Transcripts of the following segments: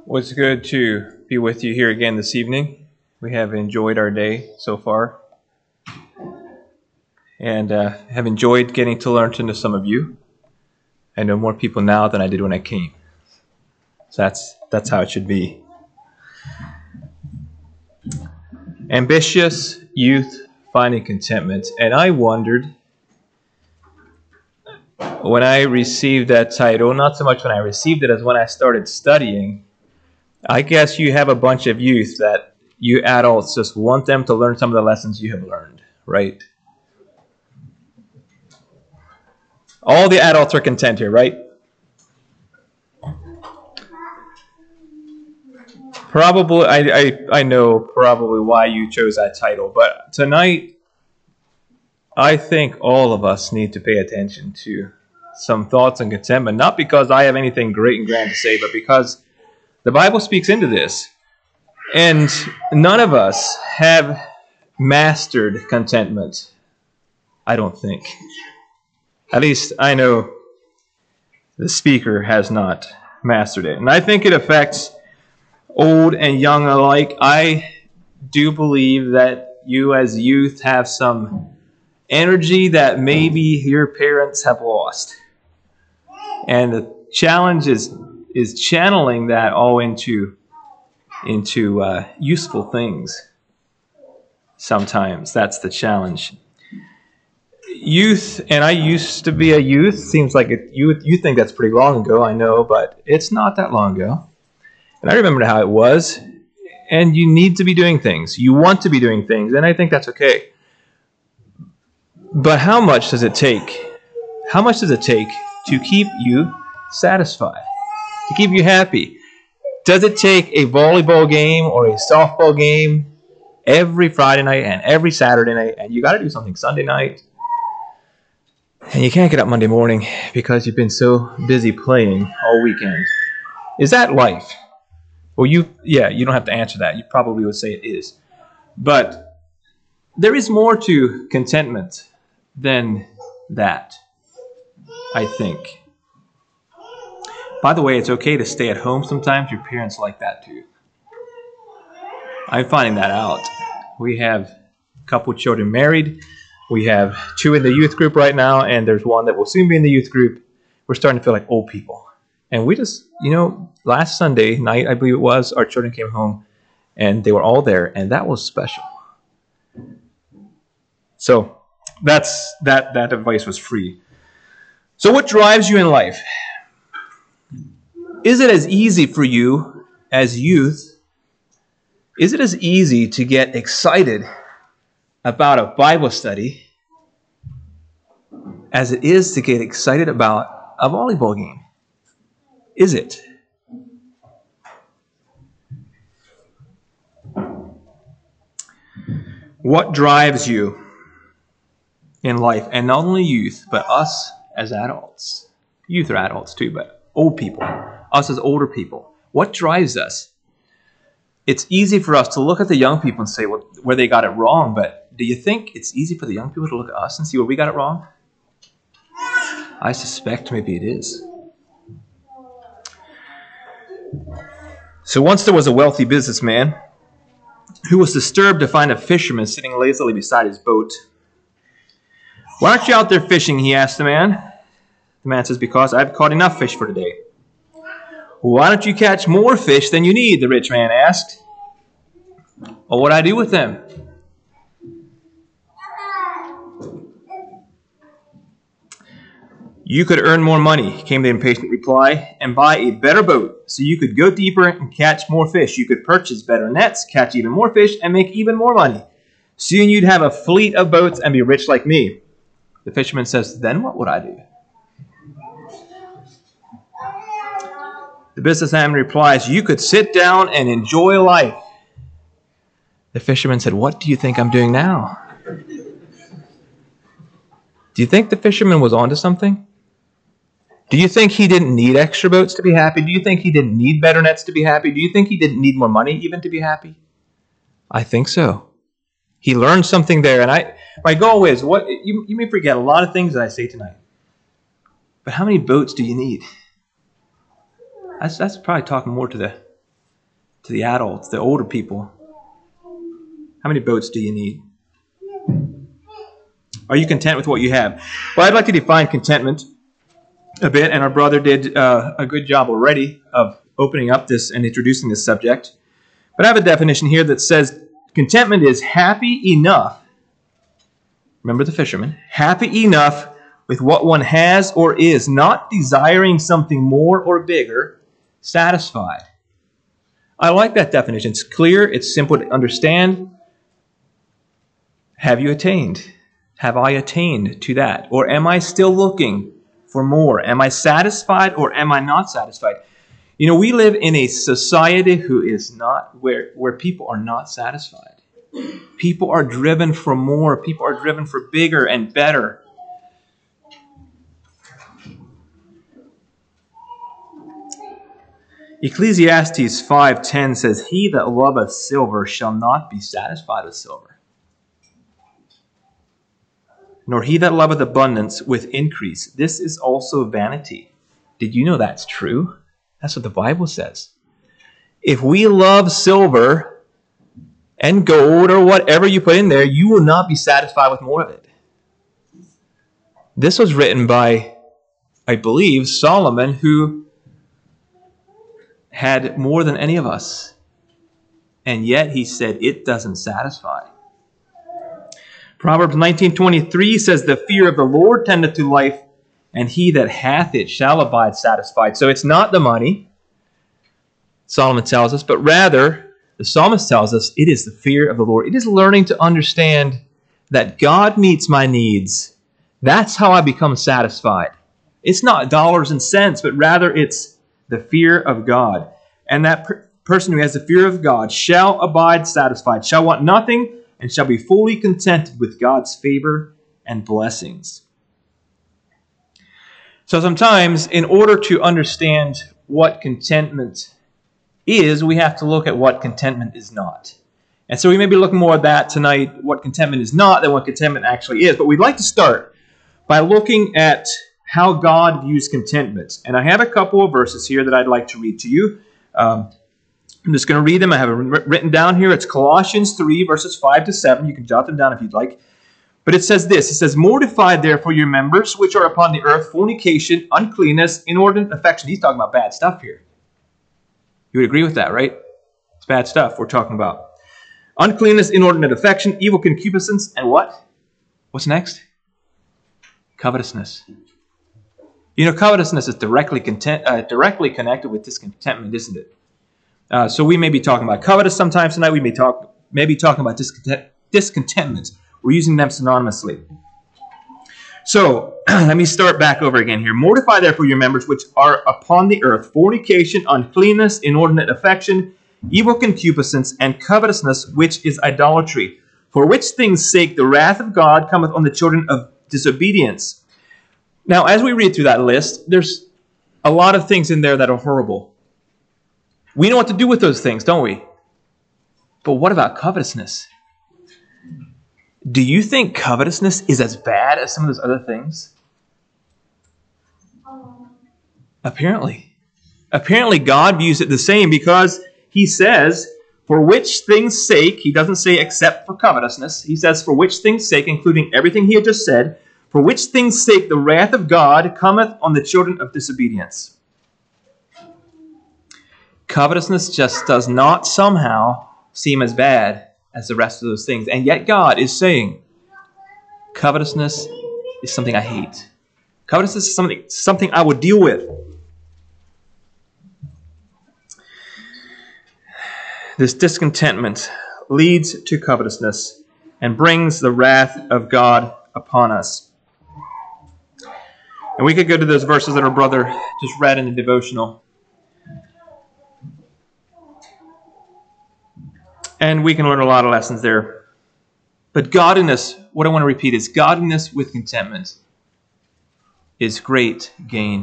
Well, it's good to be with you here again this evening. We have enjoyed our day so far and have enjoyed getting to learn to know some of you. I know more people now than I did when I came. So that's how it should be. Ambitious youth finding contentment. And I wondered when I received that title, not so much when I received it as when I started studying. I guess you have a bunch of youth that you adults just want them to learn some of the lessons you have learned, right? All the adults are content here, right? Probably, I know probably why you chose that title, but tonight, I think all of us need to pay attention to some thoughts on contentment, not because I have anything great and grand to say, but because the Bible speaks into this. And none of us have mastered contentment, I don't think. At least I know the speaker has not mastered it. And I think it affects old and young alike. I do believe that you as youth have some energy that maybe your parents have lost. And the challenge is channeling that all into useful things. Sometimes that's the challenge. Youth, and I used to be a youth. Seems like you think that's pretty long ago, I know, but it's not that long ago. And I remember how it was. And you need to be doing things. You want to be doing things, and I think that's okay. But how much does it take? How much does it take to keep you satisfied? To keep you happy? Does it take a volleyball game or a softball game every Friday night and every Saturday night, and you got to do something Sunday night, and you can't get up Monday morning because you've been so busy playing all weekend? Is that life? Well, you don't have to answer that. You probably would say it is. But there is more to contentment than that, I think. By the way, it's okay to stay at home sometimes. Your parents like that too. I'm finding that out. We have a couple children married. We have 2 in the youth group right now, and there's one that will soon be in the youth group. We're starting to feel like old people. And we just, last Sunday night, I believe it was, our children came home, and they were all there, and that was special. So that advice was free. So what drives you in life? Is it as easy for you as youth? Is it as easy to get excited about a Bible study as it is to get excited about a volleyball game? Is it? What drives you in life? And not only youth, but us as adults. Youth are adults too, but old people. Us as older people. What drives us? It's easy for us to look at the young people and say where they got it wrong, but do you think it's easy for the young people to look at us and see where we got it wrong? I suspect maybe it is. So once there was a wealthy businessman who was disturbed to find a fisherman sitting lazily beside his boat. "Why aren't you out there fishing?" he asked the man. The man says, "Because I've caught enough fish for today." "Why don't you catch more fish than you need?" the rich man asked. "Well, what do I do with them?" "You could earn more money," came the impatient reply, "and buy a better boat so you could go deeper and catch more fish. You could purchase better nets, catch even more fish, and make even more money. Soon you'd have a fleet of boats and be rich like me." The fisherman says, "Then what would I do?" The businessman replies, "You could sit down and enjoy life." The fisherman said, "What do you think I'm doing now?" Do you think the fisherman was onto something? Do you think he didn't need extra boats to be happy? Do you think he didn't need better nets to be happy? Do you think he didn't need more money even to be happy? I think so. He learned something there. And my goal is, you may forget a lot of things that I say tonight. But how many boats do you need? That's probably talking more to to the adults, the older people. How many boats do you need? Are you content with what you have? Well, I'd like to define contentment a bit, and our brother did a good job already of opening up this and introducing this subject. But I have a definition here that says contentment is happy enough. Remember the fisherman. Happy enough with what one has or is, not desiring something more or bigger, satisfied. I like that definition. It's clear, it's simple to understand. Have you attained? Have I attained to that? Or am I still looking for more? Am I satisfied or am I not satisfied? You know, we live in a society who is not, where people are not satisfied. People are driven for more. People are driven for bigger and better. Ecclesiastes 5:10 says, "He that loveth silver shall not be satisfied with silver, nor he that loveth abundance with increase. This is also vanity." Did you know that's true? That's what the Bible says. If we love silver and gold or whatever you put in there, you will not be satisfied with more of it. This was written by, I believe, Solomon, who had more than any of us. And yet he said it doesn't satisfy. Proverbs 19:23 says, "The fear of the Lord tendeth to life, and he that hath it shall abide satisfied." So it's not the money, Solomon tells us, but rather, the psalmist tells us, it is the fear of the Lord. It is learning to understand that God meets my needs. That's how I become satisfied. It's not dollars and cents, but rather it's the fear of God. And that person who has the fear of God shall abide satisfied, shall want nothing, and shall be fully contented with God's favor and blessings. So sometimes, in order to understand what contentment is, we have to look at what contentment is not. And so we may be looking more at that tonight, what contentment is not, than what contentment actually is. But we'd like to start by looking at how God views contentment. And I have a couple of verses here that I'd like to read to you. I'm just going to read them. I have it written down here. It's Colossians 3, verses 5 to 7. You can jot them down if you'd like. But it says this. It says, "Mortify therefore your members which are upon the earth, fornication, uncleanness, inordinate affection." He's talking about bad stuff here. You would agree with that, right? It's bad stuff we're talking about. Uncleanness, inordinate affection, evil concupiscence, and what? What's next? Covetousness. You know, covetousness is directly connected with discontentment, isn't it? So we may be talking about covetous sometimes tonight. We may be talking about discontentment. We're using them synonymously. So let me start back over again here. "Mortify therefore your members which are upon the earth, fornication, uncleanness, inordinate affection, evil concupiscence, and covetousness, which is idolatry. For which things' sake the wrath of God cometh on the children of disobedience." Now, as we read through that list, there's a lot of things in there that are horrible. We know what to do with those things, don't we? But what about covetousness? Do you think covetousness is as bad as some of those other things? Apparently. Apparently God views it the same, because he says, "For which things' sake," he doesn't say except for covetousness, he says, "For which things' sake," including everything he had just said, "For which things' sake the wrath of God cometh on the children of disobedience." Covetousness just does not somehow seem as bad as the rest of those things. And yet God is saying, covetousness is something I hate. Covetousness is something I would deal with. This discontentment leads to covetousness and brings the wrath of God upon us. And we could go to those verses that our brother just read in the devotional. And we can learn a lot of lessons there. But godliness, what I want to repeat is, godliness with contentment is great gain.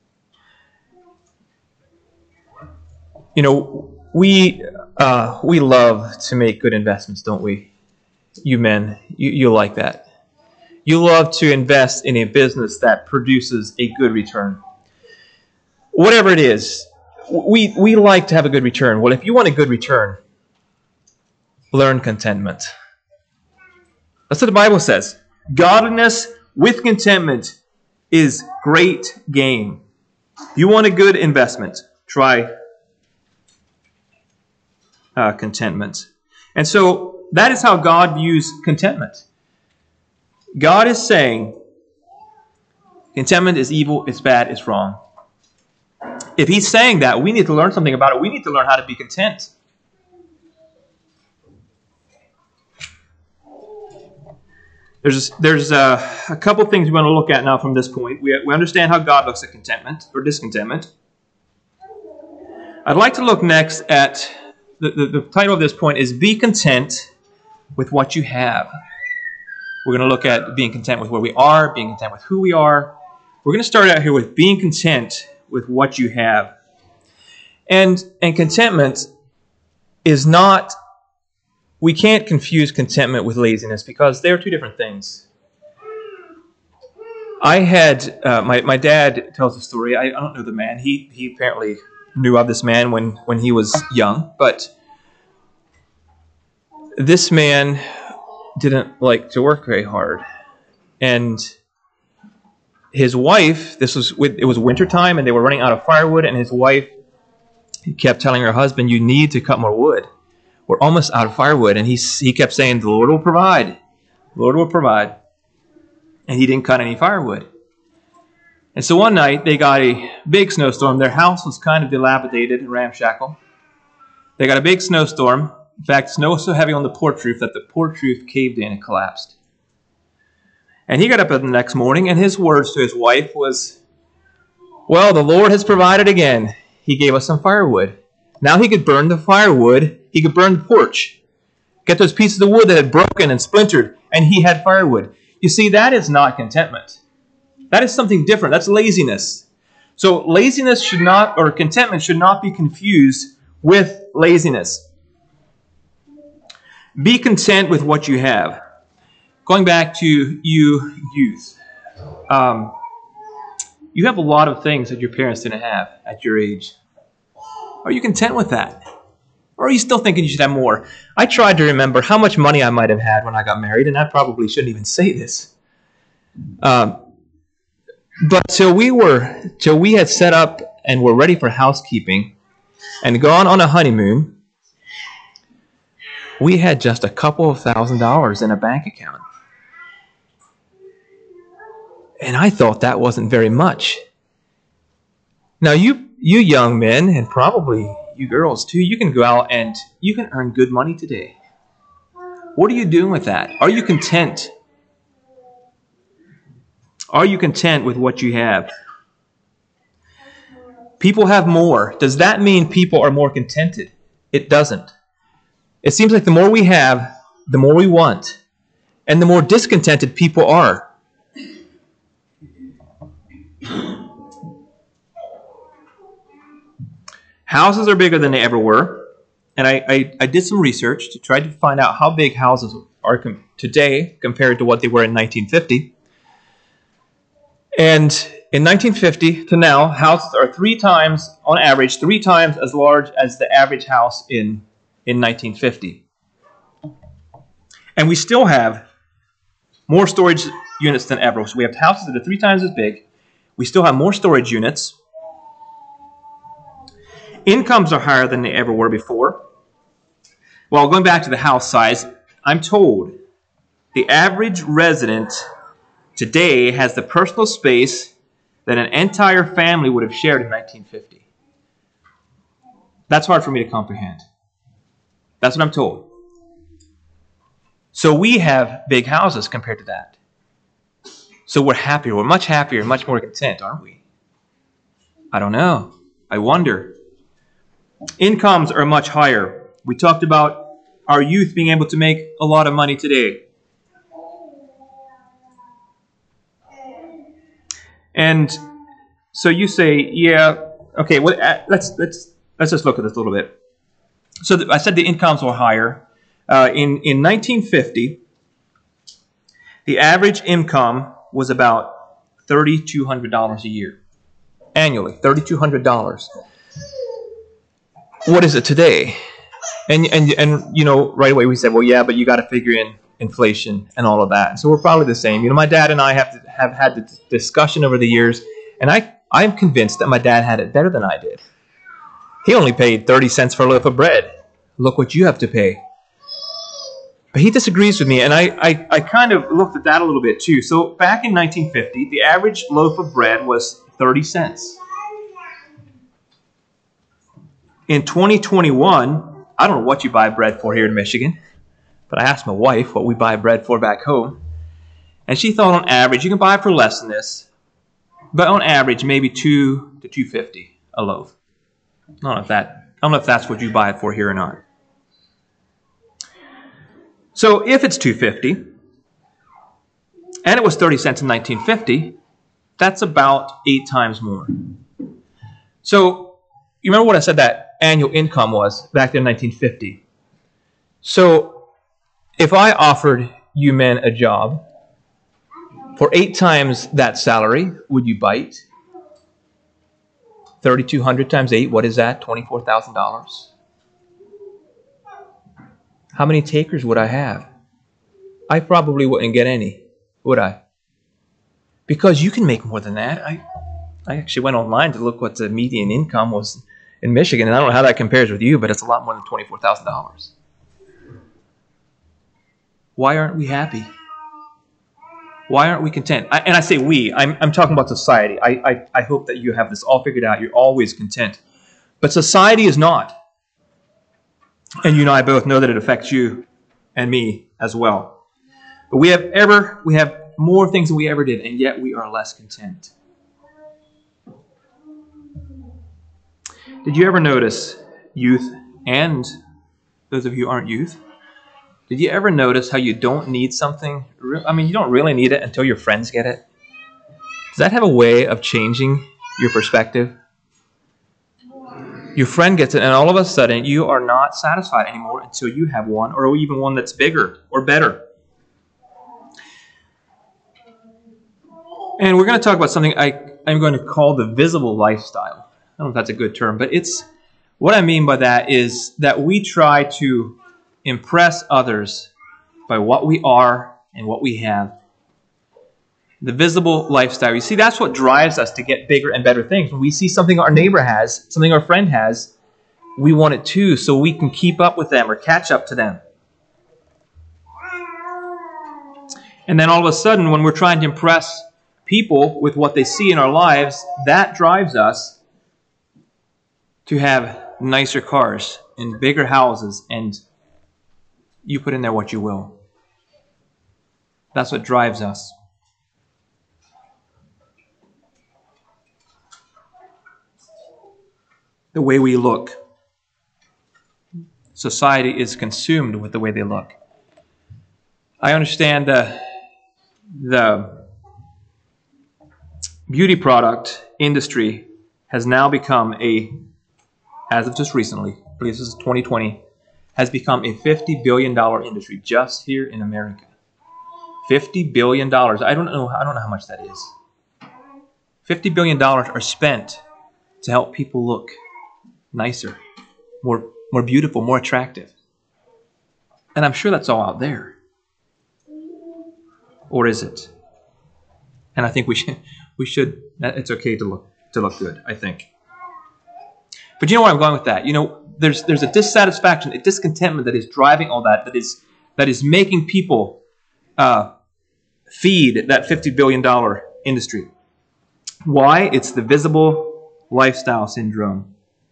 You know, we love to make good investments, don't we? You men, you like that. You love to invest in a business that produces a good return. Whatever it is, we like to have a good return. Well, if you want a good return, learn contentment. That's what the Bible says. Godliness with contentment is great gain. If you want a good investment, try contentment. And so that is how God views contentment. God is saying contentment is evil, it's bad, it's wrong. If He's saying that, we need to learn something about it. We need to learn how to be content. There's a couple things we want to look at now from this point. We understand how God looks at contentment or discontentment. I'd like to look next at the title of this point is Be Content with What You Have. We're going to look at being content with where we are, being content with who we are. We're going to start out here with being content with what you have. And contentment is not, we can't confuse contentment with laziness because they're two different things. I had, my dad tells a story, I don't know the man, he apparently knew of this man when he was young, but this man didn't like to work very hard. And his wife, it was wintertime and they were running out of firewood, and his wife kept telling her husband, you need to cut more wood. We're almost out of firewood. And he kept saying, the Lord will provide. The Lord will provide. And he didn't cut any firewood. And so one night they got a big snowstorm. Their house was kind of dilapidated and ramshackle. They got a big snowstorm. In fact, snow was so heavy on the porch roof that the porch roof caved in and collapsed. And he got up the next morning, and his words to his wife was, well, the Lord has provided again. He gave us some firewood. Now he could burn the firewood. He could burn the porch. Get those pieces of wood that had broken and splintered, and he had firewood. You see, that is not contentment. That is something different. That's laziness. So laziness should not, or contentment should not be confused with laziness. Be content with what you have. Going back to you youth. You have a lot of things that your parents didn't have at your age. Are you content with that? Or are you still thinking you should have more? I tried to remember how much money I might have had when I got married, and I probably shouldn't even say this. But till we had set up and were ready for housekeeping and gone on a honeymoon, we had just a couple of $1,000s in a bank account. And I thought that wasn't very much. Now, you young men, and probably you girls too, you can go out and you can earn good money today. What are you doing with that? Are you content? Are you content with what you have? People have more. Does that mean people are more contented? It doesn't. It seems like the more we have, the more we want, and the more discontented people are. Houses are bigger than they ever were. And I did some research to try to find out how big houses are today compared to what they were in 1950. And in 1950 to now, houses are on average, three times as large as the average house in 1950. And we still have more storage units than ever. So we have houses that are three times as big. We still have more storage units. Incomes are higher than they ever were before. Well, going back to the house size, I'm told the average resident today has the personal space that an entire family would have shared in 1950. That's hard for me to comprehend. That's what I'm told. So we have big houses compared to that. So we're happier. We're much happier, much more content, aren't we? I don't know. I wonder. Incomes are much higher. We talked about our youth being able to make a lot of money today. And so you say, yeah, okay, well, let's just look at this a little bit. So I said the incomes were higher. In 1950, the average income was about $3,200 a year. Annually, $3,200. what is it today? And you know, right away we said, well, yeah, but you got to figure in inflation and all of that. So we're probably the same. You know, my dad and I have had the discussion over the years, and I'm convinced that my dad had it better than I did. He only paid 30 cents for a loaf of bread. Look what you have to pay. But he disagrees with me, and I kind of looked at that a little bit too. So back in 1950, the average loaf of bread was 30 cents. In 2021, I don't know what you buy bread for here in Michigan, but I asked my wife what we buy bread for back home, and she thought on average you can buy it for less than this, but on average maybe $2 to $2.50 a loaf. I don't know if that's what you buy it for here or not. So if it's $2.50 and it was 30 cents in 1950, that's about 8 times more. So you remember what I said that annual income was back in 1950? So if I offered you men a job for 8 times that salary, would you bite? 3,200 times 8, what is that? $24,000. How many takers would I have? I probably wouldn't get any, would I? Because you can make more than that. I actually went online to look what the median income was in Michigan, and I don't know how that compares with you, but it's a lot more than $24,000. Why aren't we happy? Why aren't we content? And I say we. I'm talking about society. I hope that you have this all figured out. You're always content. But society is not. And you and I both know that it affects you and me as well. But we have more things than we ever did, and yet we are less content. Did you ever notice, youth, and those of you who aren't youth, did you ever notice how you don't need something? I mean, you don't really need it until your friends get it. Does that have a way of changing your perspective? Your friend gets it, and all of a sudden, you are not satisfied anymore until you have one, or even one that's bigger or better. And we're going to talk about something I'm going to call the visible lifestyle. I don't know if that's a good term, but what I mean by that is that we try to impress others by what we are and what we have. The visible lifestyle. You see, that's what drives us to get bigger and better things. When we see something our neighbor has, something our friend has, we want it too, so we can keep up with them or catch up to them. And then all of a sudden, when we're trying to impress people with what they see in our lives, that drives us to have nicer cars and bigger houses, and you put in there what you will. That's what drives us. The way we look. Society is consumed with the way they look. I understand the beauty product industry has now become as of just recently, I believe this is 2020, has become a $50 billion industry just here in America. $50 billion. I don't know how much that is. $50 billion are spent to help people look nicer, more beautiful, more attractive. And I'm sure that's all out there. Or is it? And I think we should. It's okay to look good, I think. But you know where I'm going with that? You know, there's a dissatisfaction, a discontentment that is driving all that is making people feed that $50 billion industry. Why? It's the visible lifestyle syndrome.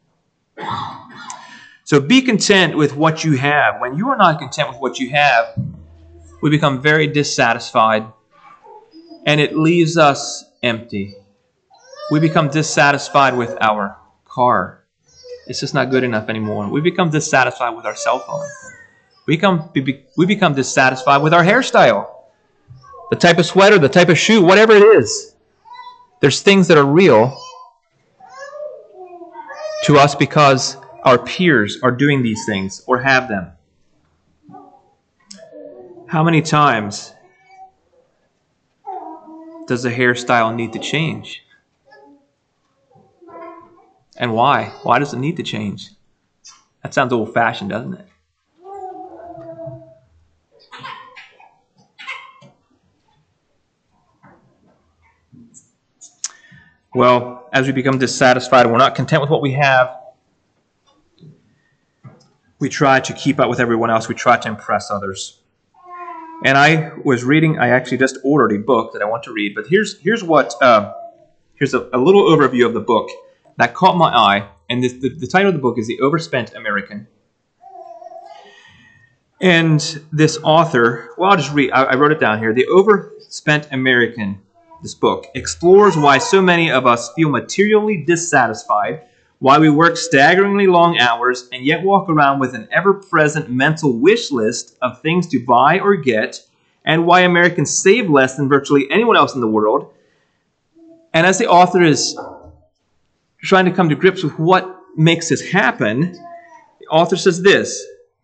So be content with what you have. When you are not content with what you have, we become very dissatisfied, and it leaves us empty. We become dissatisfied with our car. It's just not good enough anymore. We become dissatisfied with our cell phone. We become dissatisfied with our hairstyle, the type of sweater, the type of shoe, whatever it is. There's things that are real to us because our peers are doing these things or have them. How many times does the hairstyle need to change? And why? Why does it need to change? That sounds old-fashioned, doesn't it? Well, as we become dissatisfied, we're not content with what we have. We try to keep up with everyone else. We try to impress others. And I was reading, I actually just ordered a book that I want to read, but here's a little overview of the book that caught my eye. And the title of the book is The Overspent American. And this author, well, I'll just read, I wrote it down here. The Overspent American, this book, explores why so many of us feel materially dissatisfied, why we work staggeringly long hours and yet walk around with an ever-present mental wish list of things to buy or get, and why Americans save less than virtually anyone else in the world. And as the author is trying to come to grips with what makes this happen, the author says this.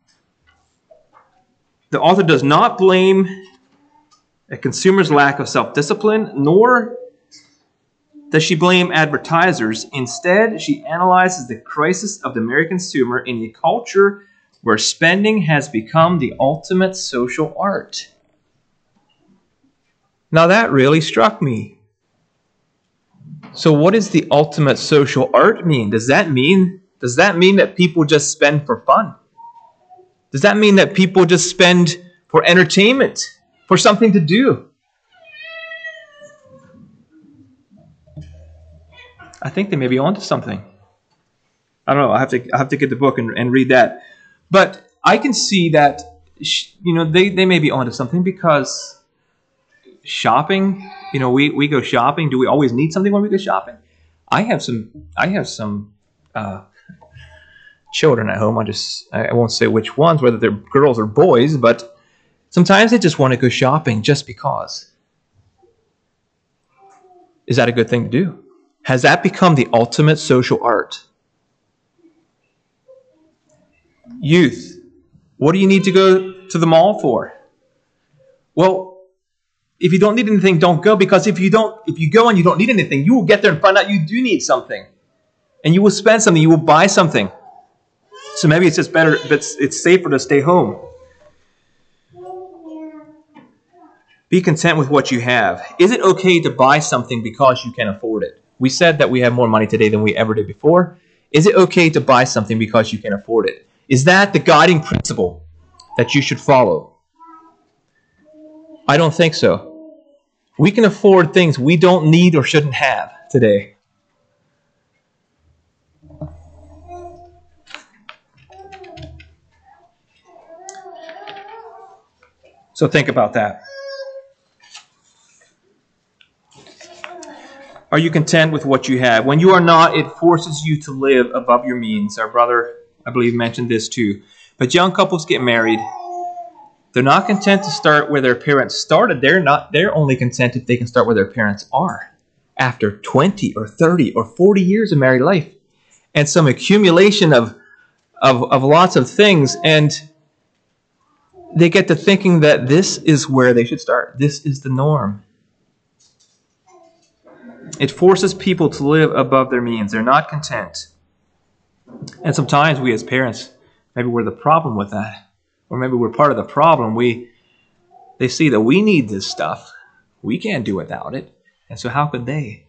The author does not blame a consumer's lack of self-discipline, nor does she blame advertisers. Instead, she analyzes the crisis of the American consumer in a culture where spending has become the ultimate social art. Now that really struck me. So what does the ultimate social art mean? Does that mean that people just spend for fun? Does that mean that people just spend for entertainment, for something to do? I think they may be onto something. I don't know. I have to get the book and read that. But I can see that they may be onto something, because shopping, we go shopping. Do we always need something when we go shopping? I have some children at home. I won't say which ones, whether they're girls or boys, but sometimes they just want to go shopping just because. Is that a good thing to do? Has that become the ultimate social art? Youth, what do you need to go to the mall for? Well, if you don't need anything, don't go, because if you go and you don't need anything, you will get there and find out you do need something. And you will spend something, you will buy something. So maybe it's just better, it's safer to stay home. Be content with what you have. Is it okay to buy something because you can afford it? We said that we have more money today than we ever did before. Is it okay to buy something because you can afford it? Is that the guiding principle that you should follow? I don't think so. We can afford things we don't need or shouldn't have today. So think about that. Are you content with what you have? When you are not, it forces you to live above your means. Our brother, I believe, mentioned this too. But young couples get married. They're not content to start where their parents started. They're only content if they can start where their parents are after 20 or 30 or 40 years of married life and some accumulation of lots of things. And they get to thinking that this is where they should start. This is the norm. It forces people to live above their means. They're not content. And sometimes we as parents, maybe we're the problem with that. Or maybe we're part of the problem. They see that we need this stuff. We can't do without it. And so how could they?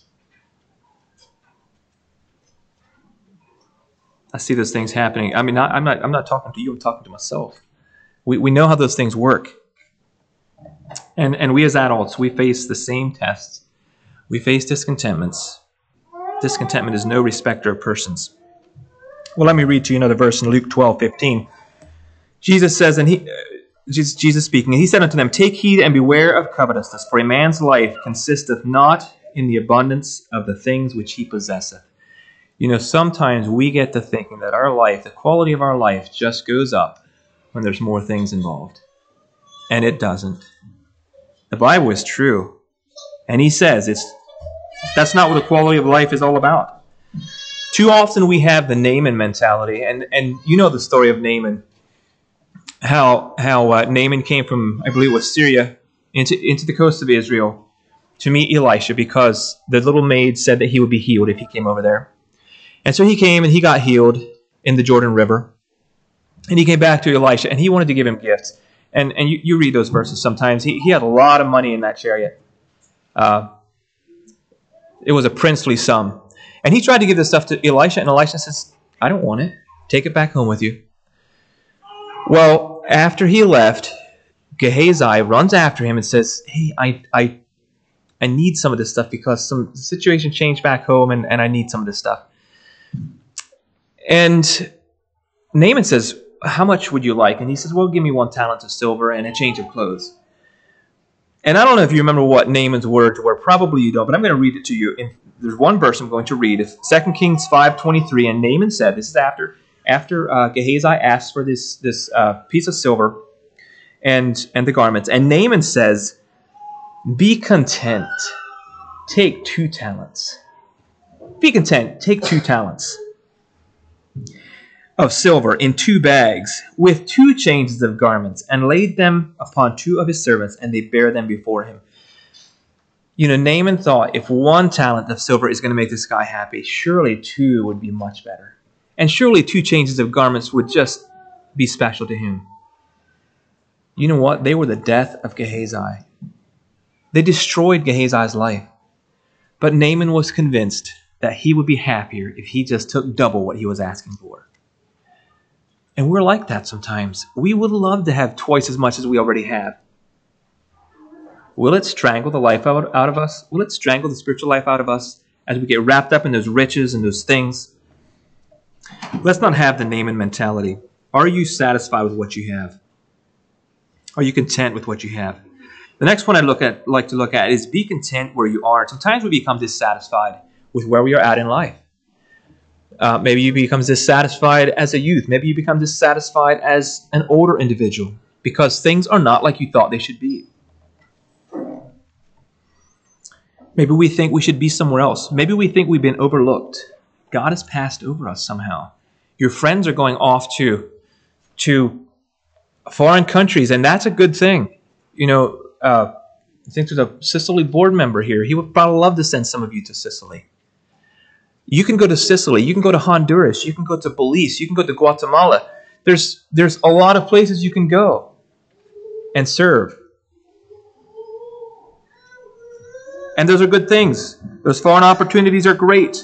I see those things happening. I mean, I'm not talking to you. I'm talking to myself. We know how those things work. And we as adults, we face the same tests. We face discontentments. Discontentment is no respecter of persons. Well, let me read to you another verse in Luke 12:15. Jesus says, Jesus speaking, and he said unto them, Take heed and beware of covetousness, for a man's life consisteth not in the abundance of the things which he possesseth. Sometimes we get to thinking that our life, the quality of our life, just goes up when there's more things involved. And it doesn't. The Bible is true. And he says that's not what the quality of life is all about. Too often we have the Naaman mentality, and you know the story of Naaman. How Naaman came from, I believe it was Syria, into the coast of Israel to meet Elisha because the little maid said that he would be healed if he came over there. And so he came and he got healed. in the Jordan River. And he came back to Elisha, and he wanted to give him gifts. And you read those verses sometimes. He had a lot of money in that chariot. It was a princely sum. And he tried to give this stuff to Elisha, and Elisha says, I don't want it. Take it back home with you. Well, after he left, Gehazi runs after him and says, hey, I need some of this stuff because some situation changed back home, and I need some of this stuff. And Naaman says, how much would you like? And he says, well, give me 1 talent of silver and a change of clothes. And I don't know if you remember what Naaman's words were. Probably you don't, but I'm going to read it to you. There's one verse I'm going to read. It's 2 Kings 5:23, and Naaman said, this is after Gehazi asked for this piece of silver and the garments. And Naaman says, be content. Take 2 talents. Be content. Take 2 talents of silver in 2 bags with 2 changes of garments, and laid them upon 2 of his servants, and they bare them before him. You know, Naaman thought if 1 talent of silver is going to make this guy happy, surely 2 would be much better. And surely 2 changes of garments would just be special to him. You know what? They were the death of Gehazi. They destroyed Gehazi's life. But Naaman was convinced that he would be happier if he just took double what he was asking for. And we're like that sometimes. We would love to have twice as much as we already have. Will it strangle the life out of us? Will it strangle the spiritual life out of us as we get wrapped up in those riches and those things? Let's not have the Naaman mentality. Are you satisfied with what you have? Are you content with what you have? The next one I'd like to look at is be content where you are. Sometimes we become dissatisfied with where we are at in life. Maybe you become dissatisfied as a youth. Maybe you become dissatisfied as an older individual because things are not like you thought they should be. Maybe we think we should be somewhere else. Maybe we think we've been overlooked. God has passed over us somehow. Your friends are going off to foreign countries, and that's a good thing. You know, I think there's a Sicily board member here. He would probably love to send some of you to Sicily. You can go to Sicily. You can go to Honduras. You can go to Belize. You can go to Guatemala. There's a lot of places you can go and serve. And those are good things. Those foreign opportunities are great.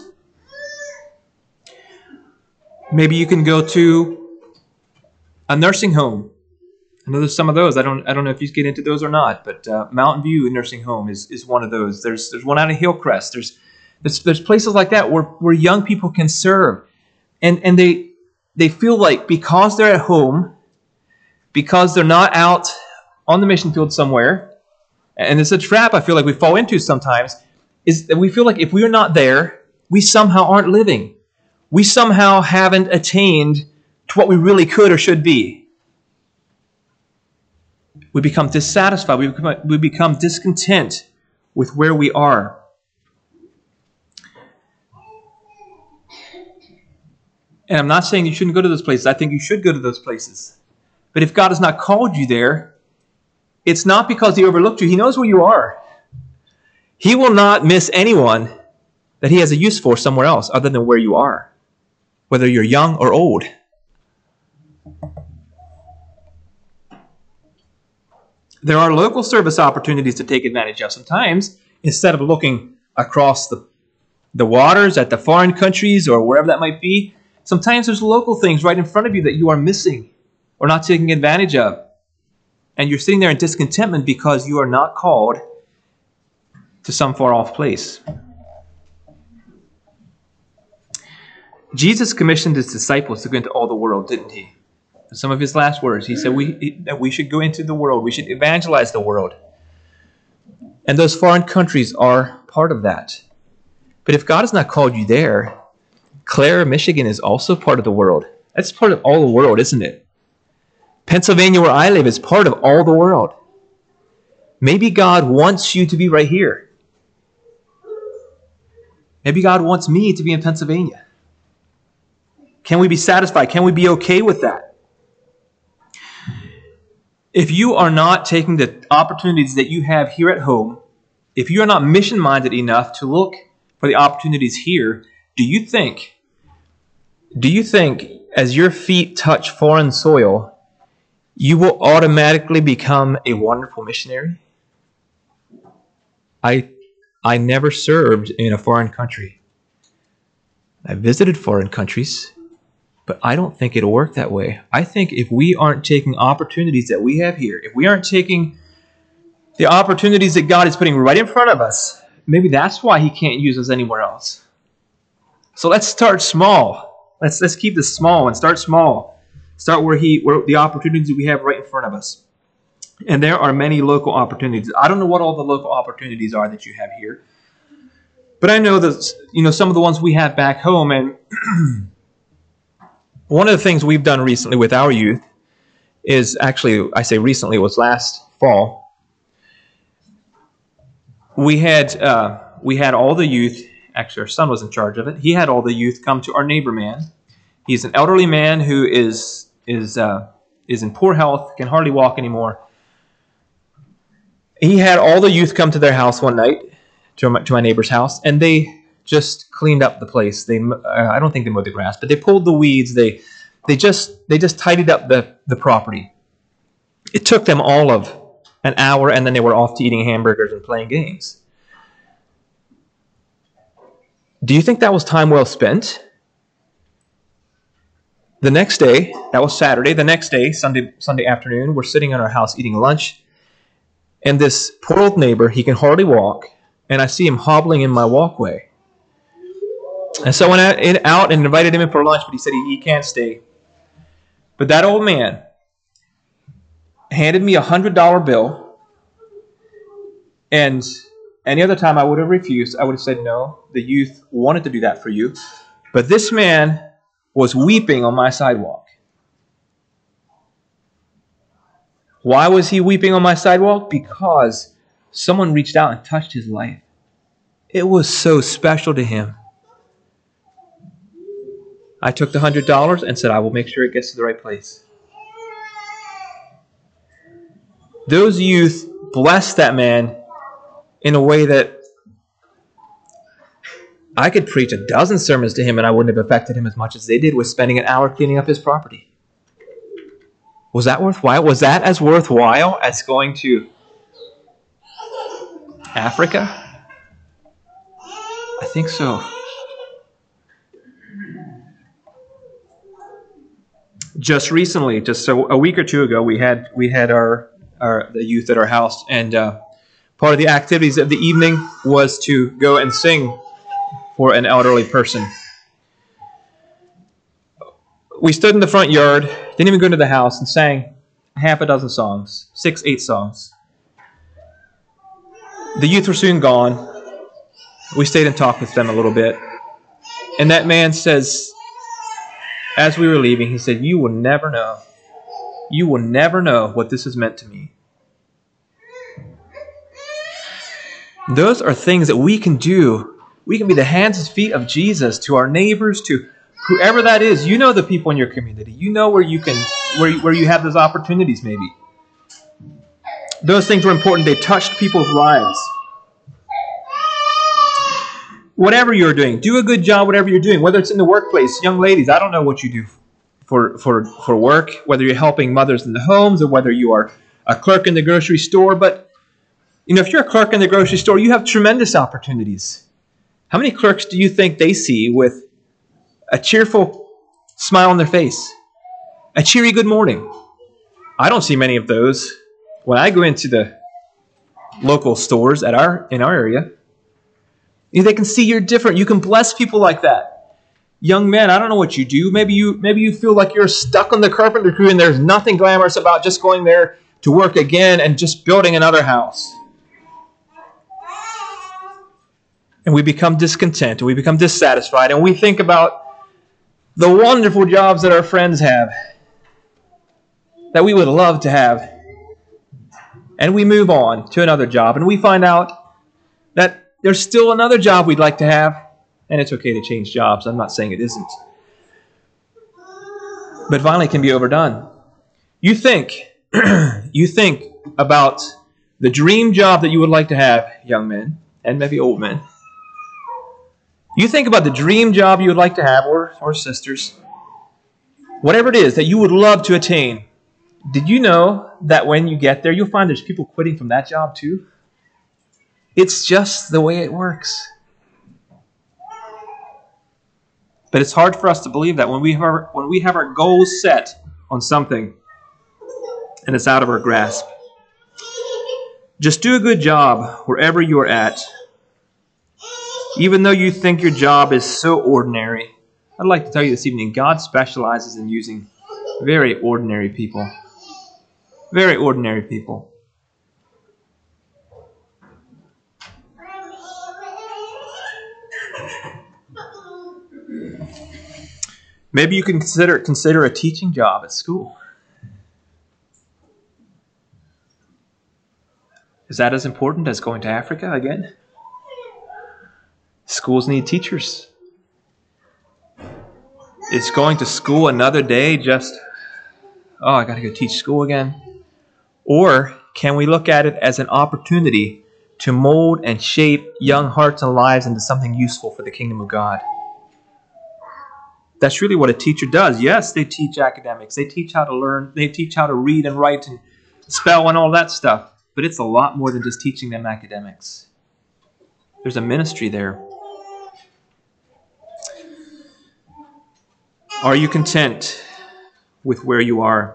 Maybe you can go to a nursing home. I know there's some of those. I don't know if you get into those or not, but Mountain View Nursing Home is one of those. There's one out of Hillcrest. There's places like that where young people can serve. And they feel like because they're at home, because they're not out on the mission field somewhere, and it's a trap I feel like we fall into sometimes, is that we feel like if we're not there, we somehow aren't living. We somehow haven't attained to what we really could or should be. We become dissatisfied. We become discontent with where we are. And I'm not saying you shouldn't go to those places. I think you should go to those places. But if God has not called you there, it's not because He overlooked you. He knows where you are. He will not miss anyone that He has a use for somewhere else other than where you are, whether you're young or old. There are local service opportunities to take advantage of. Sometimes, instead of looking across the waters at the foreign countries or wherever that might be, sometimes there's local things right in front of you that you are missing or not taking advantage of. And you're sitting there in discontentment because you are not called to some far-off place. Jesus commissioned His disciples to go into all the world, didn't He? Some of His last words, He said that we should go into the world. We should evangelize the world. And those foreign countries are part of that. But if God has not called you there, Clare, Michigan is also part of the world. That's part of all the world, isn't it? Pennsylvania, where I live, is part of all the world. Maybe God wants you to be right here. Maybe God wants me to be in Pennsylvania. Can we be satisfied? Can we be okay with that? If you are not taking the opportunities that you have here at home, if you are not mission-minded enough to look for the opportunities here, do you think as your feet touch foreign soil, you will automatically become a wonderful missionary? I never served in a foreign country. I visited foreign countries, but I don't think it'll work that way. I think if we aren't taking opportunities that we have here, if we aren't taking the opportunities that God is putting right in front of us, maybe that's why He can't use us anywhere else. So let's start small. Let's keep this small and start small. Start where the opportunities we have right in front of us. And there are many local opportunities. I don't know what all the local opportunities are that you have here, but I know that some of the ones we have back home. And one of the things we've done recently with our youth is actually, I say recently, it was last fall. We had all the youth. Actually, our son was in charge of it. He had all the youth come to our neighbor man. He's an elderly man who is in poor health, can hardly walk anymore. He had all the youth come to their house one night, to my neighbor's house, and they just cleaned up the place. I don't think they mowed the grass, but they pulled the weeds. They just tidied up the property. It took them all of an hour, and then they were off to eating hamburgers and playing games. Do you think that was time well spent? The next day, that was Saturday. The next day, Sunday afternoon, we're sitting in our house eating lunch. And this poor old neighbor, he can hardly walk, and I see him hobbling in my walkway. And so I went out and invited him in for lunch, but he said he can't stay. But that old man handed me a $100 bill, and any other time I would have refused. I would have said, no, the youth wanted to do that for you. But this man was weeping on my sidewalk. Why was he weeping on my sidewalk? Because someone reached out and touched his life. It was so special to him. I took the $100 and said, I will make sure it gets to the right place. Those youth blessed that man in a way that I could preach a dozen sermons to him and I wouldn't have affected him as much as they did with spending an hour cleaning up his property. Was that worthwhile? Was that as worthwhile as going to Africa? I think so. Just recently, just a week or two ago, we had the youth at our house, and part of the activities of the evening was to go and sing for an elderly person. We stood in the front yard, didn't even go into the house, and sang half a dozen songs, 6, 8 songs. The youth were soon gone. We stayed and talked with them a little bit. And that man says, as we were leaving, he said, you will never know. You will never know what this has meant to me. Those are things that we can do. We can be the hands and feet of Jesus to our neighbors, to whoever that is. You know the people in your community. You know where you have those opportunities maybe. Those things were important. They touched people's lives. Whatever you're doing, do a good job whatever you're doing, whether it's in the workplace. Young ladies, I don't know what you do for work, whether you're helping mothers in the homes or whether you are a clerk in the grocery store, but if you're a clerk in the grocery store, you have tremendous opportunities. How many clerks do you think they see with a cheerful smile on their face? A cheery good morning? I don't see many of those when I go into the local stores in our area. They can see you're different. You can bless people like that. Young men, I don't know what you do. Maybe you feel like you're stuck on the carpenter crew and there's nothing glamorous about just going there to work again and just building another house. And we become discontent, and we become dissatisfied, and we think about the wonderful jobs that our friends have, that we would love to have. And we move on to another job, and we find out that there's still another job we'd like to have, and it's okay to change jobs. I'm not saying it isn't. But finally it can be overdone. You think about the dream job that you would like to have, young men, and maybe old men. You think about the dream job you would like to have, or sisters. Whatever it is that you would love to attain, did you know that when you get there, you'll find there's people quitting from that job too? It's just the way it works. But it's hard for us to believe that when we have our goals set on something and it's out of our grasp. Just do a good job wherever you're at. Even though you think your job is so ordinary, I'd like to tell you this evening, God specializes in using very ordinary people. Very ordinary people. Maybe you can consider a teaching job at school. Is that as important as going to Africa again? Schools need teachers. Is going to school another day just, I got to go teach school again? Or can we look at it as an opportunity to mold and shape young hearts and lives into something useful for the kingdom of God? That's really what a teacher does. Yes, they teach academics. They teach how to learn. They teach how to read and write and spell and all that stuff. But it's a lot more than just teaching them academics. There's a ministry there. Are you content with where you are?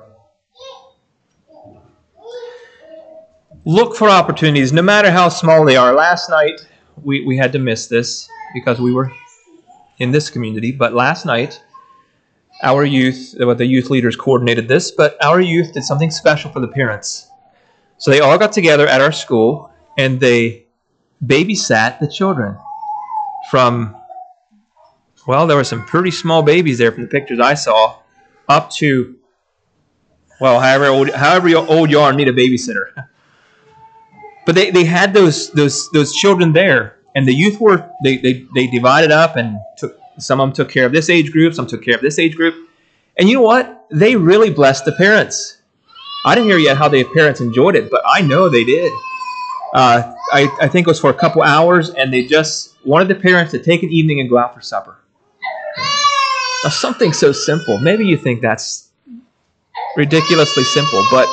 Look for opportunities, no matter how small they are. Last night, we had to miss this because we were in this community. But last night, our youth, the youth leaders coordinated this, but our youth did something special for the parents. So they all got together at our school, and they babysat the children from, there were some pretty small babies there from the pictures I saw, up to, however old you are, need a babysitter. But they had those children there, and the youth they divided up and some of them took care of this age group, some took care of this age group. And you know what? They really blessed the parents. I didn't hear yet how the parents enjoyed it, but I know they did. I think it was for a couple hours, and they just wanted the parents to take an evening and go out for supper. Now, something so simple. Maybe you think that's ridiculously simple, but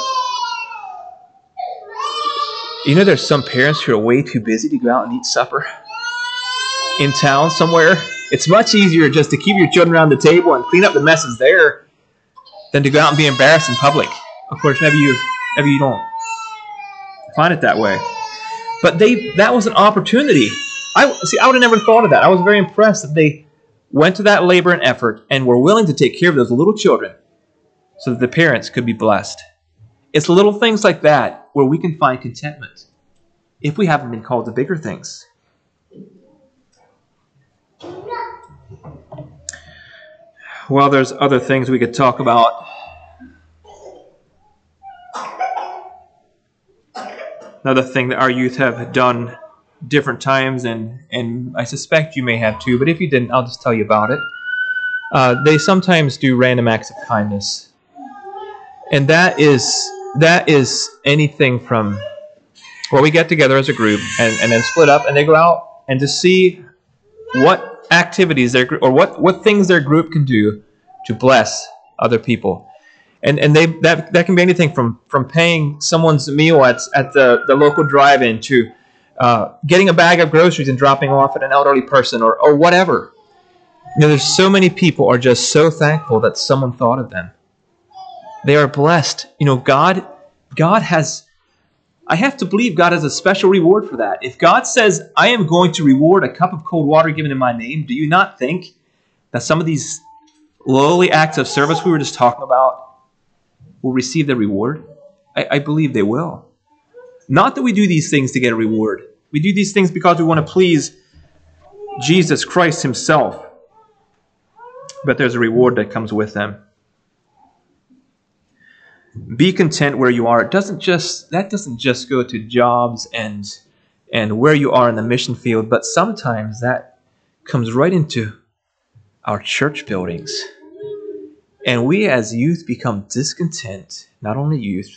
there's some parents who are way too busy to go out and eat supper in town somewhere. It's much easier just to keep your children around the table and clean up the messes there than to go out and be embarrassed in public. Of course, maybe you don't find it that way. But that was an opportunity. I would have never thought of that. I was very impressed that they went to that labor and effort and were willing to take care of those little children so that the parents could be blessed. It's little things like that where we can find contentment if we haven't been called to bigger things. Well, there's other things we could talk about. Another thing that our youth have done different times, and I suspect you may have too, but if you didn't, I'll just tell you about it. They sometimes do random acts of kindness. And that is anything from, we get together as a group and then split up, and they go out and to see what activities or what things their group can do to bless other people. And that can be anything from paying someone's meal at the local drive-in to getting a bag of groceries and dropping off at an elderly person or whatever. There's so many people are just so thankful that someone thought of them. They are blessed. God has, I have to believe God has a special reward for that. If God says, I am going to reward a cup of cold water given in my name, do you not think that some of these lowly acts of service we were just talking about will receive the reward? I believe they will. Not that we do these things to get a reward. We do these things because we want to please Jesus Christ himself. But there's a reward that comes with them. Be content where you are. That doesn't just go to jobs and where you are in the mission field, but sometimes that comes right into our church buildings. And we as youth become discontent. Not only youth.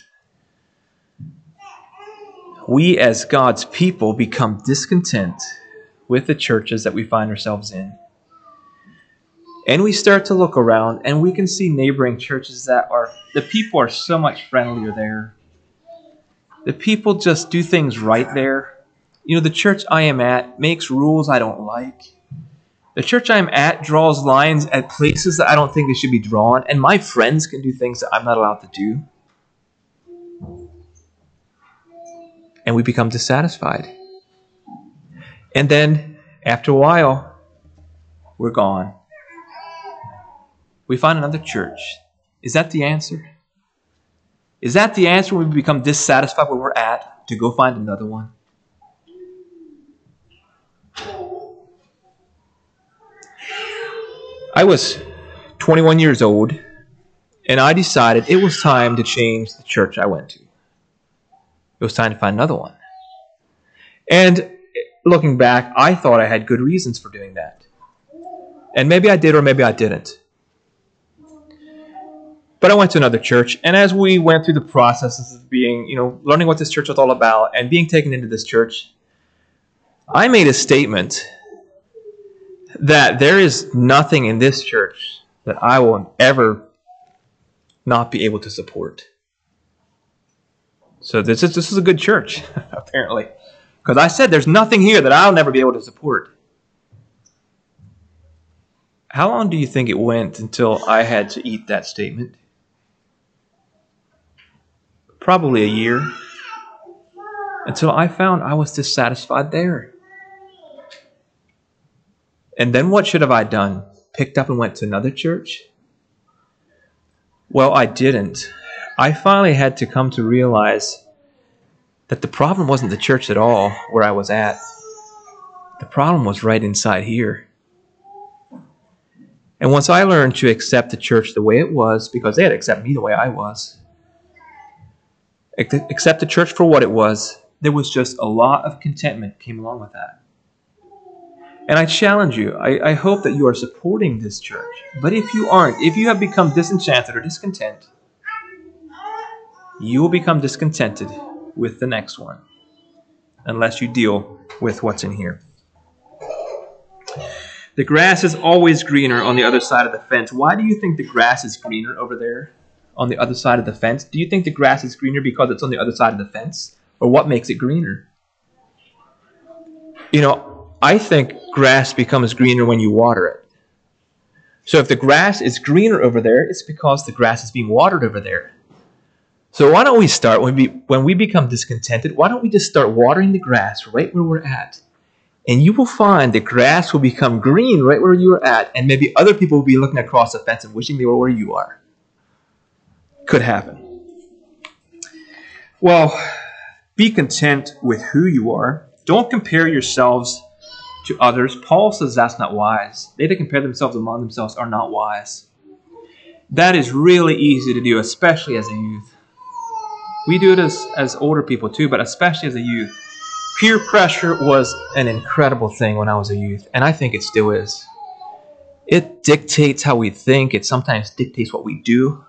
We as God's people become discontent with the churches that we find ourselves in. And we start to look around, and we can see neighboring churches that the people are so much friendlier there. The people just do things right there. You know, the church I am at makes rules I don't like. The church I'm at draws lines at places that I don't think they should be drawn, and my friends can do things that I'm not allowed to do. And we become dissatisfied. And then, after a while, we're gone. We find another church. Is that the answer? Is that the answer when we become dissatisfied where we're at, to go find another one? I was 21 years old, and I decided it was time to change the church I went to. It was time to find another one. And looking back, I thought I had good reasons for doing that. And maybe I did or maybe I didn't. But I went to another church, and as we went through the processes of learning what this church was all about and being taken into this church, I made a statement that there is nothing in this church that I will ever not be able to support. So this is a good church, apparently. Because I said there's nothing here that I'll never be able to support. How long do you think it went until I had to eat that statement? Probably a year. Until I found I was dissatisfied there. And then what should have I done? Picked up and went to another church? Well, I didn't. I finally had to come to realize that the problem wasn't the church at all where I was at. The problem was right inside here. And once I learned to accept the church the way it was, because they had to accept me the way I was, accept the church for what it was, there was just a lot of contentment came along with that. And I challenge you, I hope that you are supporting this church. But if you aren't, if you have become disenchanted or discontent, you will become discontented with the next one, unless you deal with what's in here. The grass is always greener on the other side of the fence. Why do you think the grass is greener over there on the other side of the fence? Do you think the grass is greener because it's on the other side of the fence? Or what makes it greener? I think grass becomes greener when you water it. So if the grass is greener over there, it's because the grass is being watered over there. So why don't we start, when we become discontented, why don't we just start watering the grass right where we're at? And you will find the grass will become green right where you are at, and maybe other people will be looking across the fence and wishing they were where you are. Could happen. Well, be content with who you are. Don't compare yourselves to others. Paul says that's not wise. They that compare themselves among themselves are not wise. That is really easy to do, especially as a youth. We do it as older people too, but especially as a youth. Peer pressure was an incredible thing when I was a youth, and I think it still is. It dictates how we think. It sometimes dictates what we do.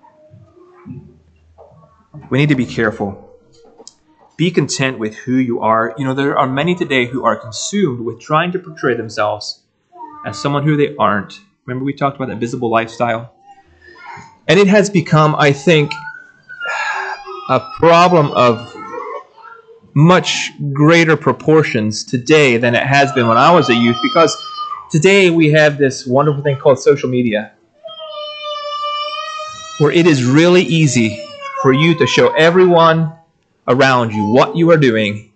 We need to be careful. Be content with who you are. There are many today who are consumed with trying to portray themselves as someone who they aren't. Remember we talked about that visible lifestyle? And it has become, I think, a problem of much greater proportions today than it has been when I was a youth, because today we have this wonderful thing called social media, where it is really easy for you to show everyone around you what you are doing,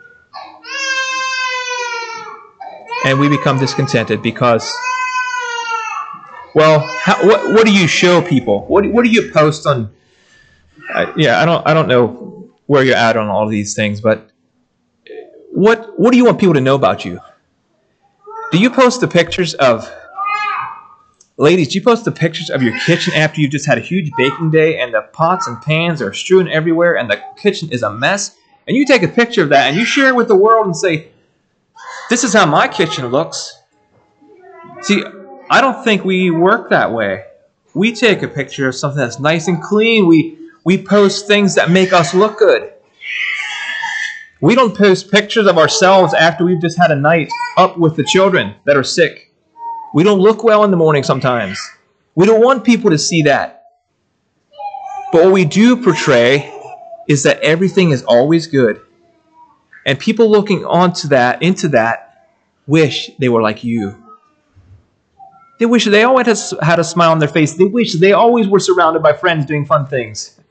and we become discontented because, well, what do you show people? What do you post on? I don't know where you're at on all of these things, but what do you want people to know about you? Do you post the pictures of, ladies, do you post the pictures of your kitchen after you've just had a huge baking day and the pots and pans are strewn everywhere and the kitchen is a mess? And you take a picture of that and you share it with the world and say, this is how my kitchen looks. See, I don't think we work that way. We take a picture of something that's nice and clean. We post things that make us look good. We don't post pictures of ourselves after we've just had a night up with the children that are sick. We don't look well in the morning sometimes. We don't want people to see that. But what we do portray is that everything is always good. And people looking into that, wish they were like you. They wish they always had a smile on their face. They wish they always were surrounded by friends doing fun things.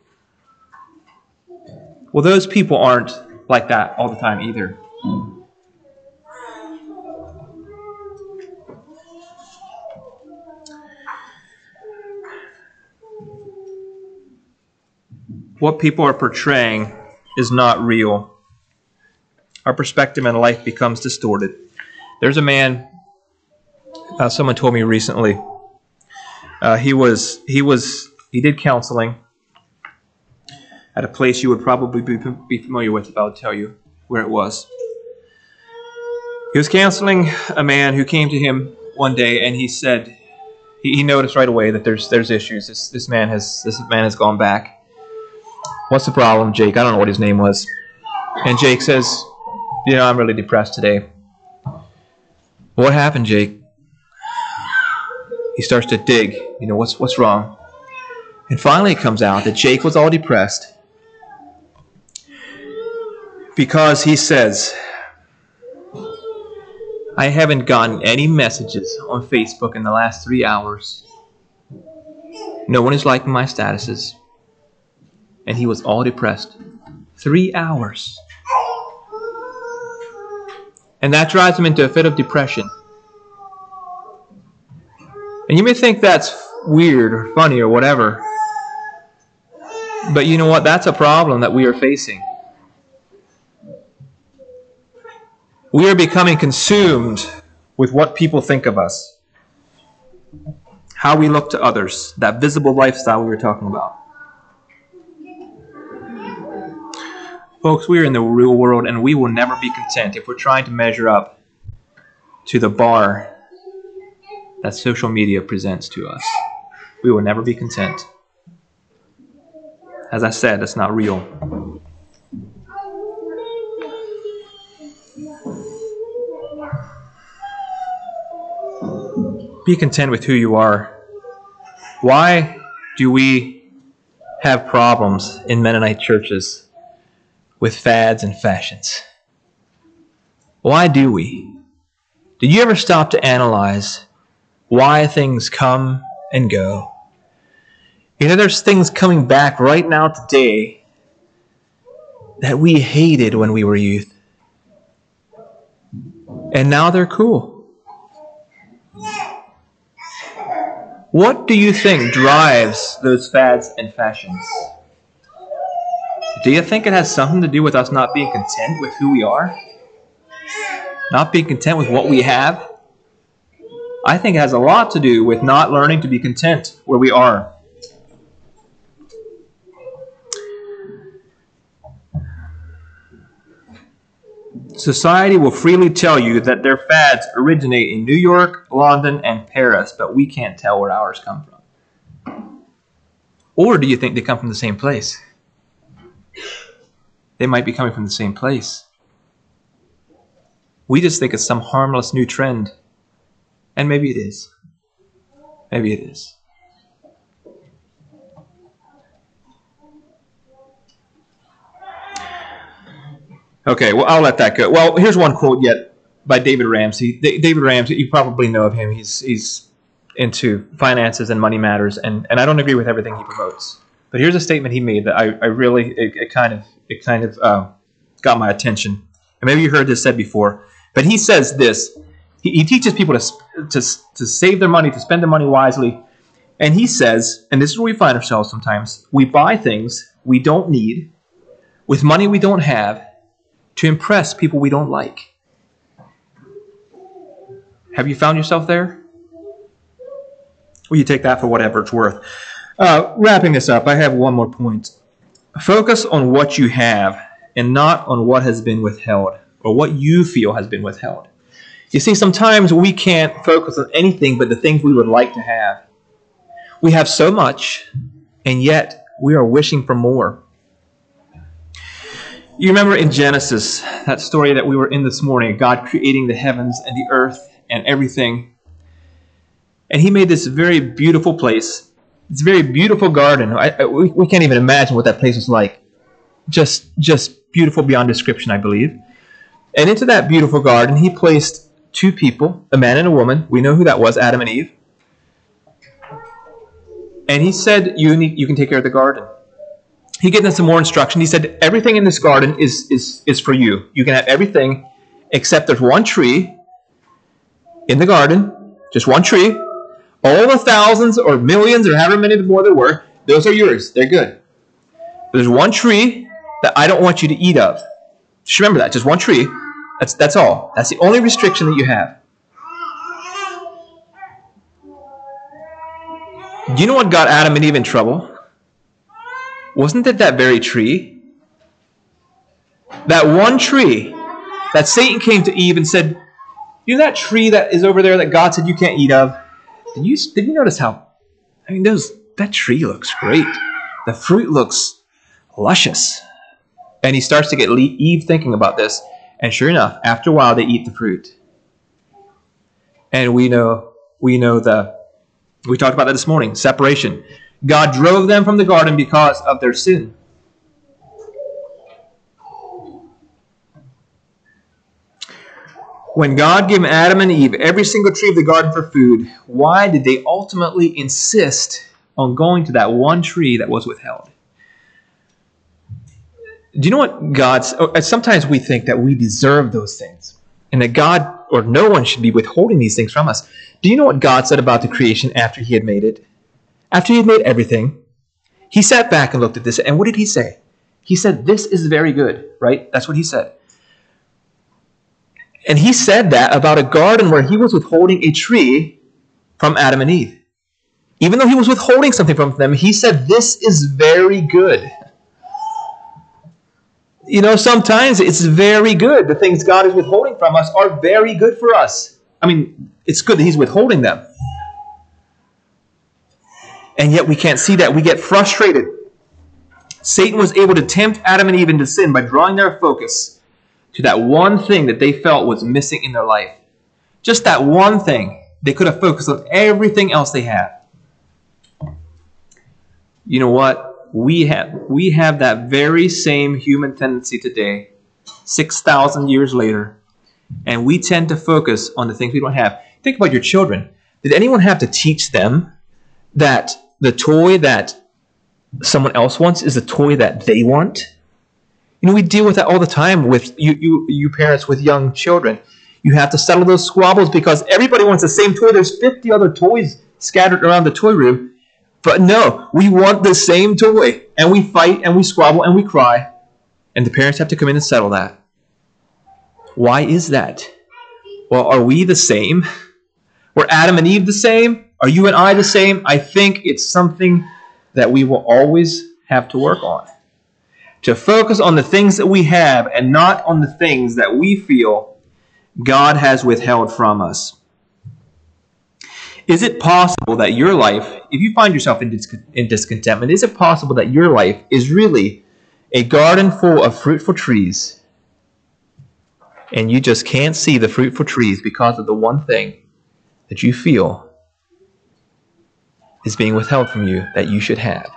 Well, those people aren't like that all the time either. What people are portraying is not real. Our perspective in life becomes distorted. There's a man, someone told me recently, he did counseling at a place you would probably be familiar with if I would tell you where it was. He was counseling a man who came to him one day, and he said he noticed right away that there's issues. This man has gone back. What's the problem, Jake? I don't know what his name was. And Jake says, I'm really depressed today. What happened, Jake? He starts to dig. What's wrong? And finally it comes out that Jake was all depressed because he says, I haven't gotten any messages on Facebook in the last 3 hours. No one is liking my statuses. And he was all depressed. 3 hours. And that drives him into a fit of depression. And you may think that's weird or funny or whatever. But you know what? That's a problem that we are facing. We are becoming consumed with what people think of us. How we look to others. That visible lifestyle we were talking about. Folks, we are in the real world, and we will never be content if we're trying to measure up to the bar that social media presents to us. We will never be content. As I said, it's not real. Be content with who you are. Why do we have problems in Mennonite churches with fads and fashions? Why do we? Did you ever stop to analyze why things come and go? There's things coming back right now today that we hated when we were youth. And now they're cool. What do you think drives those fads and fashions? Do you think it has something to do with us not being content with who we are? Not being content with what we have? I think it has a lot to do with not learning to be content where we are. Society will freely tell you that their fads originate in New York, London, and Paris, but we can't tell where ours come from. Or do you think they come from the same place? They might be coming from the same place. We just think it's some harmless new trend. And maybe it is. Maybe it is. Okay, well, I'll let that go. Well, here's one quote yet by David Ramsey. David Ramsey, you probably know of him. He's into finances and money matters, and I don't agree with everything he promotes. But here's a statement he made that I really it kind of got my attention. And maybe you heard this said before, but he says this. He teaches people to save their money, to spend their money wisely. And he says, and this is where we find ourselves sometimes, we buy things we don't need with money we don't have to impress people we don't like. Have you found yourself there? Well, you take that for whatever it's worth. Wrapping this up, I have one more point. Focus on what you have and not on what has been withheld or what you feel has been withheld. You see, sometimes we can't focus on anything but the things we would like to have. We have so much, and yet we are wishing for more. You remember in Genesis, that story that we were in this morning, God creating the heavens and the earth and everything. And he made this very beautiful place. This very beautiful garden. We can't even imagine what that place was like. Just beautiful beyond description, I believe. And into that beautiful garden, he placed two people, a man and a woman. We know who that was, Adam and Eve. And he said, you can take care of the garden. He gave them some more instruction. He said, everything in this garden is for you. You can have everything except there's one tree in the garden, just one tree. All the thousands or millions or however many more there were, those are yours. They're good. But there's one tree that I don't want you to eat of. Just remember that. Just one tree. That's all. That's the only restriction that you have. Do you know what got Adam and Eve in trouble? Wasn't it that very tree? That one tree that Satan came to Eve and said, you know that tree that is over there that God said you can't eat of? Did you notice how, that tree looks great. The fruit looks luscious. And he starts to get Eve thinking about this. And sure enough, after a while, they eat the fruit. And we talked about that this morning, separation. God drove them from the garden because of their sin. When God gave Adam and Eve every single tree of the garden for food, why did they ultimately insist on going to that one tree that was withheld? Do you know what sometimes we think that we deserve those things and that God or no one should be withholding these things from us. Do you know what God said about the creation after he had made it? After he had made everything, he sat back and looked at this, and what did he say? He said, this is very good, right? That's what he said. And he said that about a garden where he was withholding a tree from Adam and Eve. Even though he was withholding something from them, he said, this is very good. Sometimes it's very good. The things God is withholding from us are very good for us. It's good that he's withholding them. And yet we can't see that. We get frustrated. Satan was able to tempt Adam and Eve into sin by drawing their focus to that one thing that they felt was missing in their life. Just that one thing. They could have focused on everything else they have. You know what? We have that very same human tendency today, 6,000 years later, and we tend to focus on the things we don't have. Think about your children. Did anyone have to teach them that the toy that someone else wants is the toy that they want? We deal with that all the time with you parents with young children. You have to settle those squabbles because everybody wants the same toy. There's 50 other toys scattered around the toy room. But no, we want the same toy. And we fight and we squabble and we cry. And the parents have to come in and settle that. Why is that? Well, are we the same? Were Adam and Eve the same? Are you and I the same? I think it's something that we will always have to work on. To focus on the things that we have and not on the things that we feel God has withheld from us. Is it possible that your life, if you find yourself in discontentment, is it possible that your life is really a garden full of fruitful trees and you just can't see the fruitful trees because of the one thing that you feel is being withheld from you that you should have?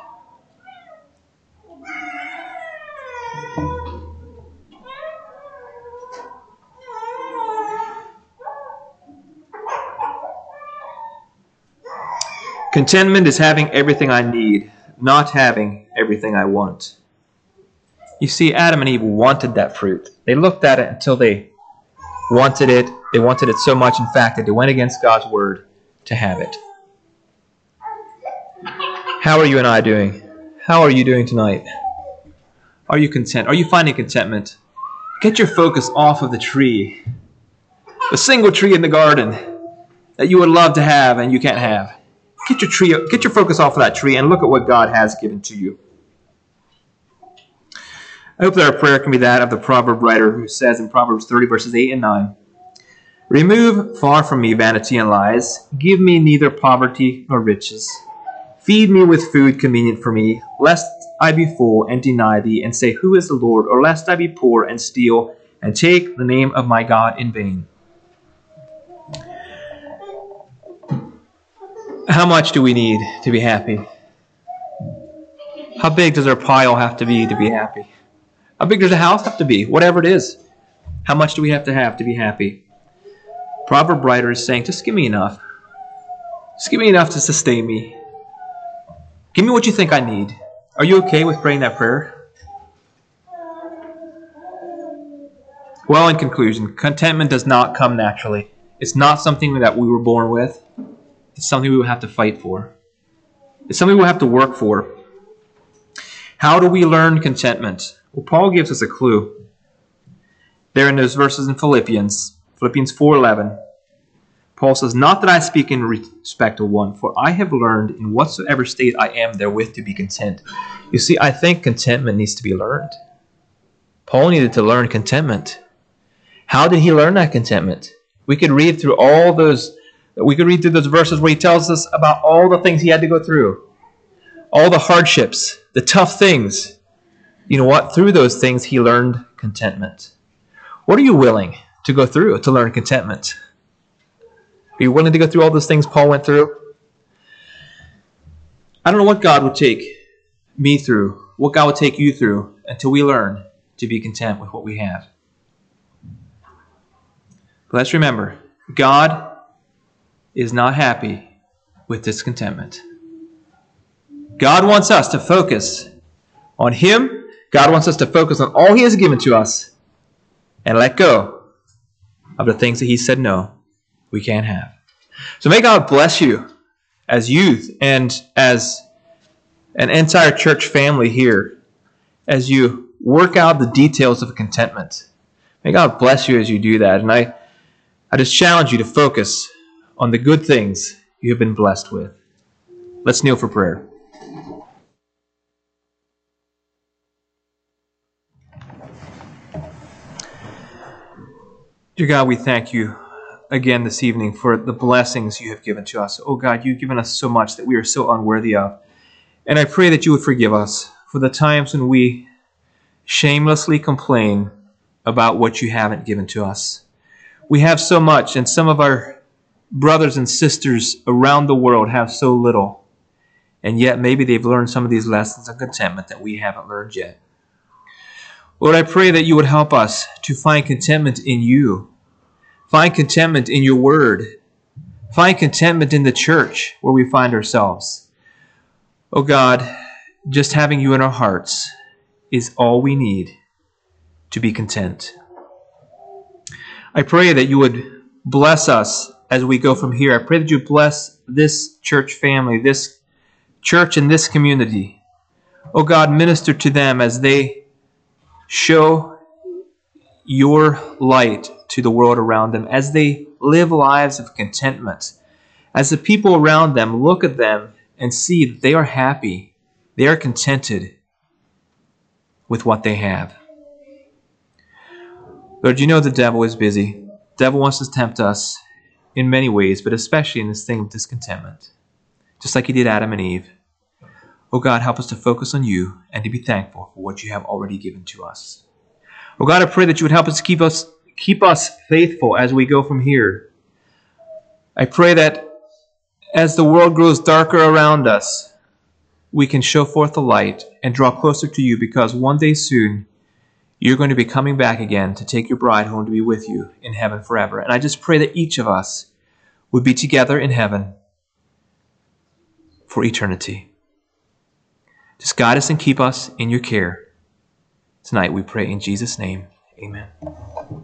Contentment is having everything I need, not having everything I want. You see, Adam and Eve wanted that fruit. They looked at it until they wanted it. They wanted it so much, in fact, that they went against God's word to have it. How are you and I doing? How are you doing tonight? Are you content? Are you finding contentment? Get your focus off of the tree, the single tree in the garden that you would love to have and you can't have. Get your focus off of that tree and look at what God has given to you. I hope that our prayer can be that of the proverb writer who says in Proverbs 30, verses 8 and 9, remove far from me vanity and lies. Give me neither poverty nor riches. Feed me with food convenient for me, lest I be full and deny thee and say, who is the Lord? Or lest I be poor and steal and take the name of my God in vain. How much do we need to be happy? How big does our pile have to be happy? How big does the house have to be? Whatever it is. How much do we have to be happy? Proverb writer is saying, just give me enough. Just give me enough to sustain me. Give me what you think I need. Are you okay with praying that prayer? Well, in conclusion, contentment does not come naturally. It's not something that we were born with. It's something we will have to fight for. It's something we'll have to work for. How do we learn contentment? Well, Paul gives us a clue. There in those verses in Philippians 4:11. Paul says, not that I speak in respect of one, for I have learned in whatsoever state I am therewith to be content. You see, I think contentment needs to be learned. Paul needed to learn contentment. How did he learn that contentment? We could read through those verses where he tells us about all the things he had to go through. All the hardships, the tough things. You know what? Through those things, he learned contentment. What are you willing to go through to learn contentment? Are you willing to go through all those things Paul went through? I don't know what God would take me through, what God would take you through, until we learn to be content with what we have. But let's remember, God is not happy with discontentment. God wants us to focus on Him. God wants us to focus on all He has given to us and let go of the things that He said no, we can't have. So may God bless you as youth and as an entire church family here as you work out the details of contentment. May God bless you as you do that. And I just challenge you to focus on the good things you have been blessed with. Let's kneel for prayer. Dear God, we thank you again this evening for the blessings you have given to us. Oh God, you've given us so much that we are so unworthy of. And I pray that you would forgive us for the times when we shamelessly complain about what you haven't given to us. We have so much, and some of our brothers and sisters around the world have so little. And yet maybe they've learned some of these lessons of contentment that we haven't learned yet. Lord, I pray that you would help us to find contentment in you. Find contentment in your word. Find contentment in the church where we find ourselves. Oh God, just having you in our hearts is all we need to be content. I pray that you would bless us as we go from here. I pray that you bless this church family, this church and this community. Oh God, minister to them as they show your light to the world around them, as they live lives of contentment, as the people around them look at them and see that they are happy, they are contented with what they have. Lord, you know the devil is busy. The devil wants to tempt us in many ways, but especially in this thing of discontentment, just like he did Adam and Eve. Oh God, help us to focus on you and to be thankful for what you have already given to us. Oh God, I pray that you would help us keep us faithful as we go from here. I pray that as the world grows darker around us, we can show forth the light and draw closer to you, because one day soon you're going to be coming back again to take your bride home to be with you in heaven forever. And I just pray that each of us would be together in heaven for eternity. Just guide us and keep us in your care. Tonight we pray in Jesus' name. Amen.